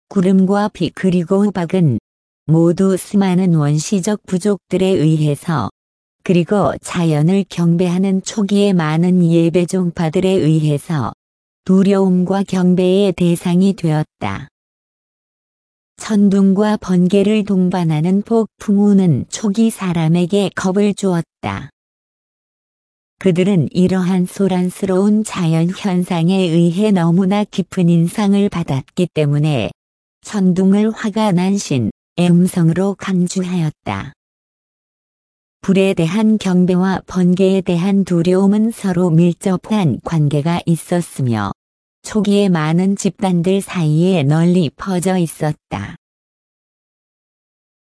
구름과 비 그리고 흑박은 모두 수많은 원시적 부족들에 의해서 그리고 자연을 경배하는 초기의 많은 예배 종파들에 의해서 두려움과 경배의 대상이 되었다. 천둥과 번개를 동반하는 폭풍우는 초기 사람에게 겁을 주었다. 그들은 이러한 소란스러운 자연 현상에 의해 너무나 깊은 인상을 받았기 때문에 천둥을 화가 난 신의 음성으로 강조하였다. 불에 대한 경배와 번개에 대한 두려움은 서로 밀접한 관계가 있었으며 초기에 많은 집단들 사이에 널리 퍼져 있었다.